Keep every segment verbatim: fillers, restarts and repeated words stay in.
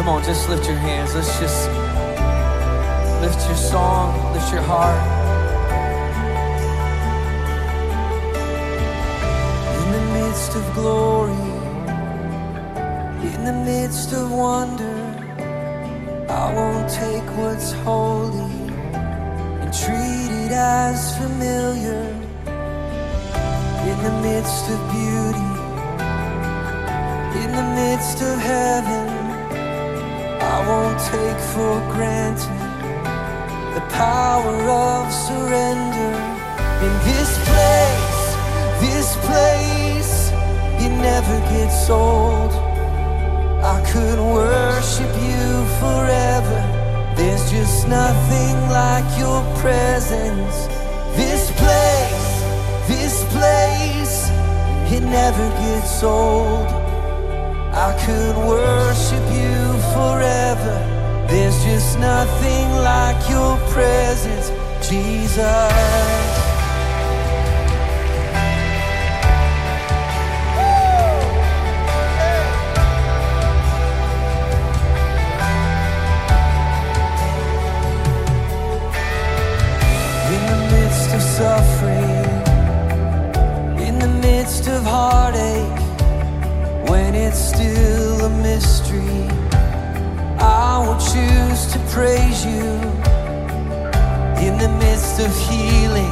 Come on, just lift your hands. Let's just lift your song, lift your heart. In the midst of glory, in the midst of wonder, I won't take what's holy and treat it as familiar. In the midst of beauty, in the midst of heaven, I won't take for granted the power of surrender. In this place, this place, it never gets old. I could worship you forever. There's just nothing like your presence. This place, this place, it never gets old. I could worship you forever. There's just nothing like your presence, Jesus. Suffering, in the midst of heartache, when it's still a mystery, I will choose to praise you. In the midst of healing,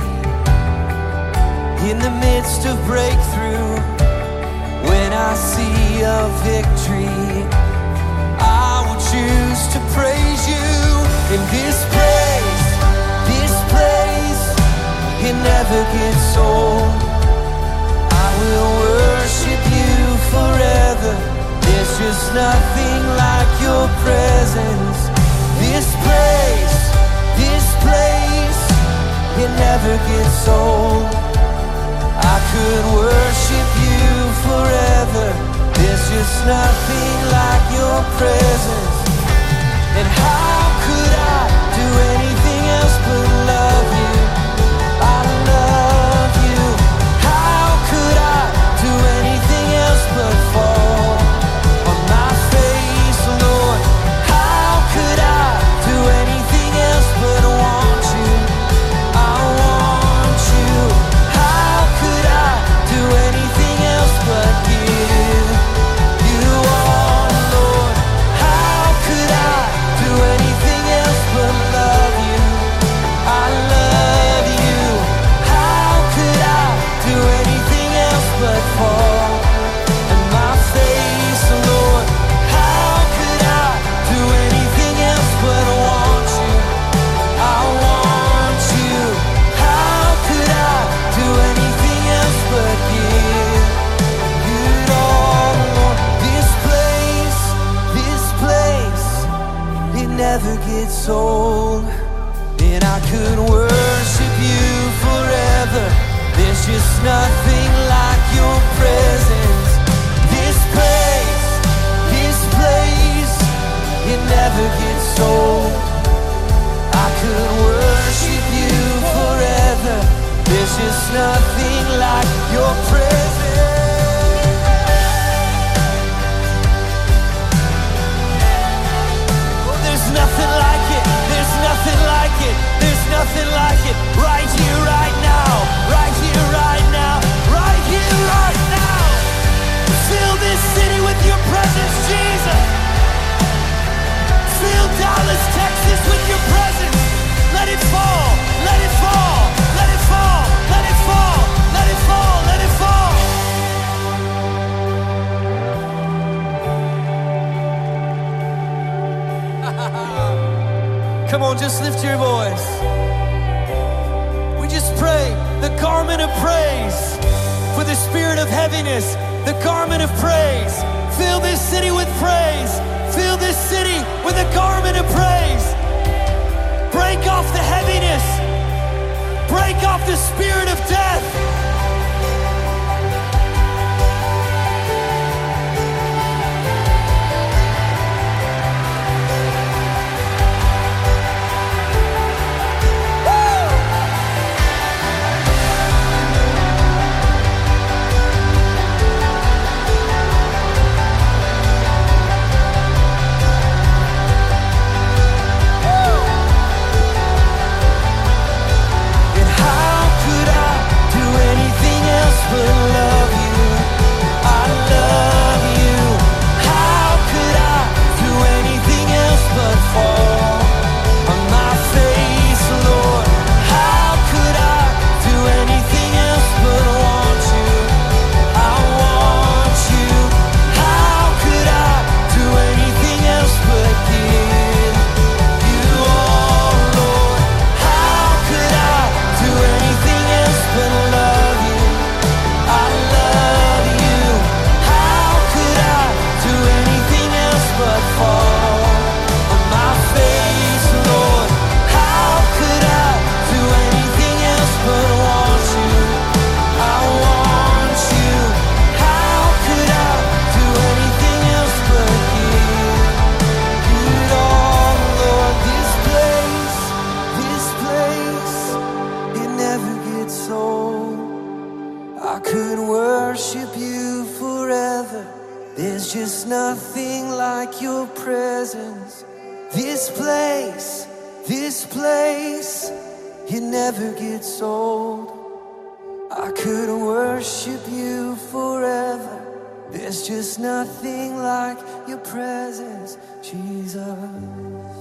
in the midst of breakthrough, when I see a victory, I will choose to praise you. In this place, this place, it never gets old. I will worship you forever. There's just nothing like your presence. This place, this place, it never gets old. I could worship you forever. There's just nothing like your presence. And how could I do anything else but love you? I love you. How could I do anything else but fall on my face, Lord? How could I do anything else but want you? I want you. How could I do anything else but give you all, Lord? How could I do anything else but love you? I love you. Do anything else but fall on my face, Lord? How could I do anything else but want you? I want you. How could I do anything else but give you it all, Lord? This place, this place, it never gets old. And I could worship you forever. There's just nothing like your presence. This place, this place, it never gets old. I could worship you forever. There's just nothing like your presence. Oh, there's nothing like it. There's nothing like it. There's nothing like it. Right here, right now. Right here, right now. Right here, right now. Fill this city with your presence, Jesus. Fill Dallas, Texas with your presence. Let it fall. Let it fall. Let it fall. Let it fall. Let it fall. Let it fall. Come on, just lift your voice. We just pray the garment of praise for the spirit of heaviness, the garment of praise. Fill this city with praise. Fill this city with a garment of praise. Break off the heaviness. Break off the spirit of death. place, this place, it never gets old. I could worship you forever. There's just nothing like your presence, Jesus.